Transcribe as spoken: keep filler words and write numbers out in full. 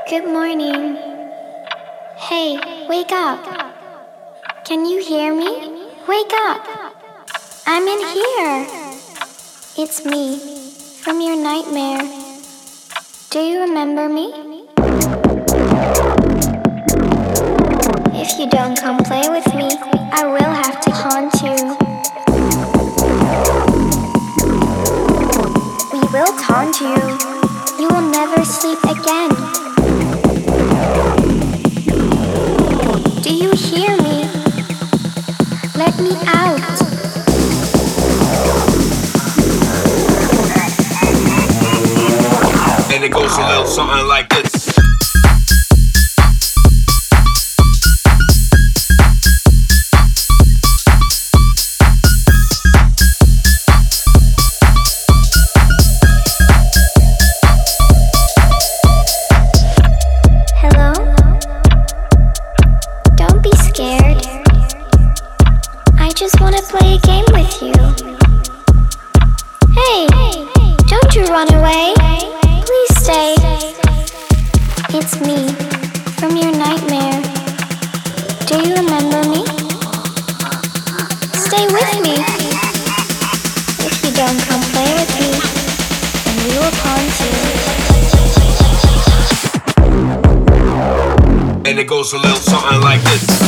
Good morning. Hey, wake up. Can you hear me? Wake up. I'm in here. It's me, from your nightmare. Do you remember me? If you don't come play with me, I will have to haunt you. We will taunt you. You will never sleep again. Do you hear me? Let me out. And it goes a little something like this. Hello? Don't be scared. I just want to play a game with you. Hey, don't you run away. Please stay. It's me, from your nightmare. Do you remember me? Stay with me. If you don't come play with me, then we will haunt you. And it goes a little something like this.